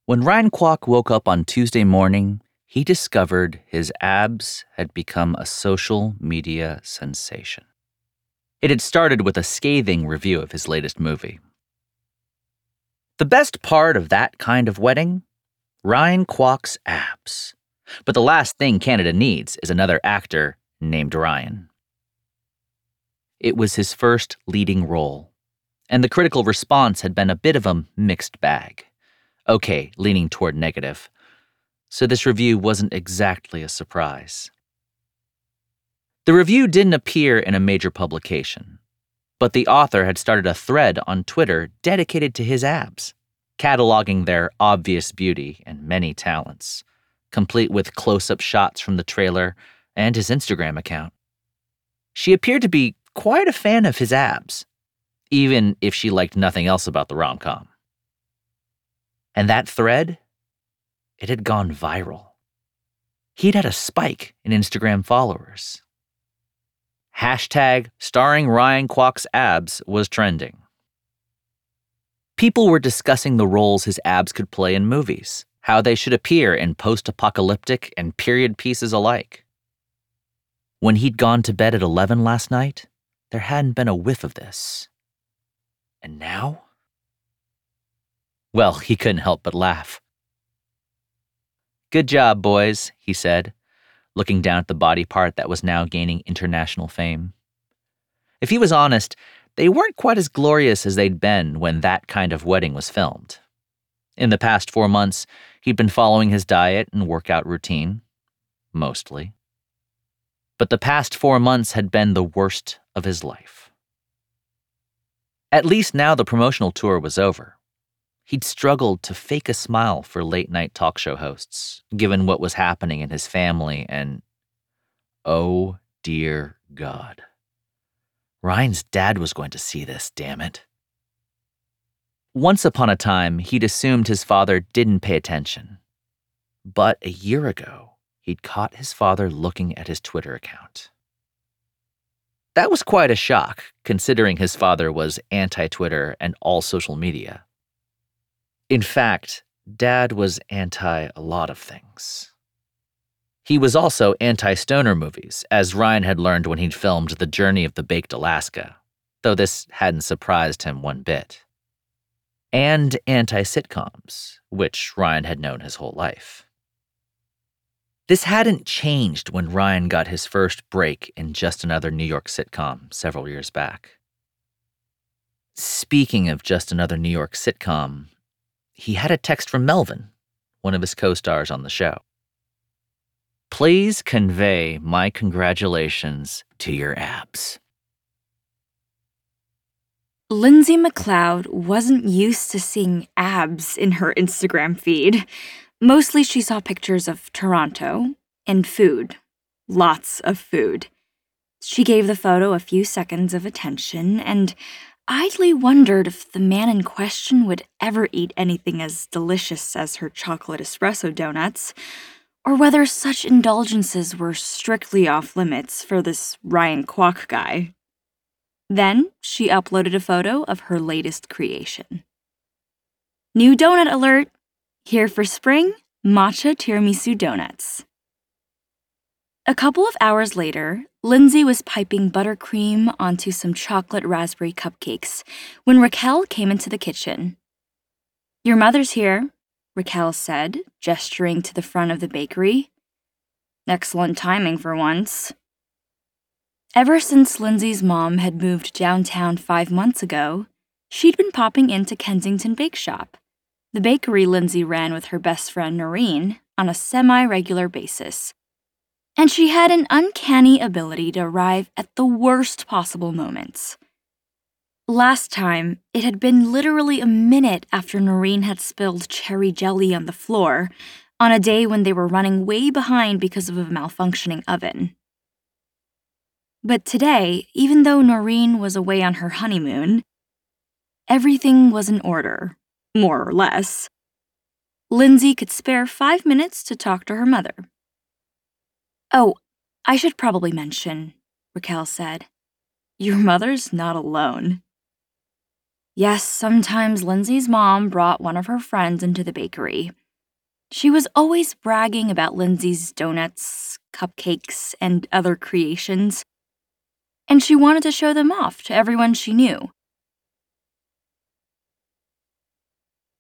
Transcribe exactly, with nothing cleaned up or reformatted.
When Ryan Kwok woke up on Tuesday morning, he discovered his abs had become a social media sensation. It had started with a scathing review of his latest movie. The best part of that kind of wedding? Ryan Kwok's abs. But the last thing Canada needs is another actor named Ryan. It was his first leading role, and the critical response had been a bit of a mixed bag. Okay, leaning toward negative. So this review wasn't exactly a surprise. The review didn't appear in a major publication, but the author had started a thread on Twitter dedicated to his abs, cataloging their obvious beauty and many talents, complete with close-up shots from the trailer and his Instagram account. She appeared to be quite a fan of his abs, even if she liked nothing else about the rom-com. And that thread, it had gone viral. He'd had a spike in Instagram followers. Hashtag starring Ryan Kwok's abs was trending. People were discussing the roles his abs could play in movies, how they should appear in post-apocalyptic and period pieces alike. When he'd gone to bed at eleven last night, there hadn't been a whiff of this. And now? Well, he couldn't help but laugh. "Good job, boys," he said, looking down at the body part that was now gaining international fame. If he was honest, they weren't quite as glorious as they'd been when That Kind of Wedding was filmed. In the past four months, he'd been following his diet and workout routine, mostly. But the past four months had been the worst of his life. At least now the promotional tour was over. He'd struggled to fake a smile for late-night talk show hosts, given what was happening in his family, and oh dear God. Ryan's dad was going to see this, damn it. Once upon a time, he'd assumed his father didn't pay attention. But a year ago, he'd caught his father looking at his Twitter account. That was quite a shock, considering his father was anti-Twitter and all social media. In fact, Dad was anti a lot of things. He was also anti-stoner movies, as Ryan had learned when he'd filmed The Journey of the Baked Alaska, though this hadn't surprised him one bit. And anti-sitcoms, which Ryan had known his whole life. This hadn't changed when Ryan got his first break in Just Another New York Sitcom several years back. Speaking of Just Another New York Sitcom, he had a text from Melvin, one of his co-stars on the show. "Please convey my congratulations to your abs." Lindsay McLeod wasn't used to seeing abs in her Instagram feed. Mostly she saw pictures of Toronto and food. Lots of food. She gave the photo a few seconds of attention and idly wondered if the man in question would ever eat anything as delicious as her chocolate espresso donuts, or whether such indulgences were strictly off limits for this Ryan Kwok guy. Then she uploaded a photo of her latest creation. New donut alert! Here for spring, matcha tiramisu donuts. A couple of hours later, Lindsay was piping buttercream onto some chocolate raspberry cupcakes when Raquel came into the kitchen. "Your mother's here," Raquel said, gesturing to the front of the bakery. Excellent timing for once. Ever since Lindsay's mom had moved downtown five months ago, she'd been popping into Kensington Bake Shop, the bakery Lindsay ran with her best friend Noreen, on a semi-regular basis. And she had an uncanny ability to arrive at the worst possible moments. Last time, it had been literally a minute after Noreen had spilled cherry jelly on the floor, on a day when they were running way behind because of a malfunctioning oven. But today, even though Noreen was away on her honeymoon, everything was in order, more or less. Lindsay could spare five minutes to talk to her mother. "Oh, I should probably mention," Raquel said, "your mother's not alone." Yes, sometimes Lindsay's mom brought one of her friends into the bakery. She was always bragging about Lindsay's donuts, cupcakes, and other creations, and she wanted to show them off to everyone she knew.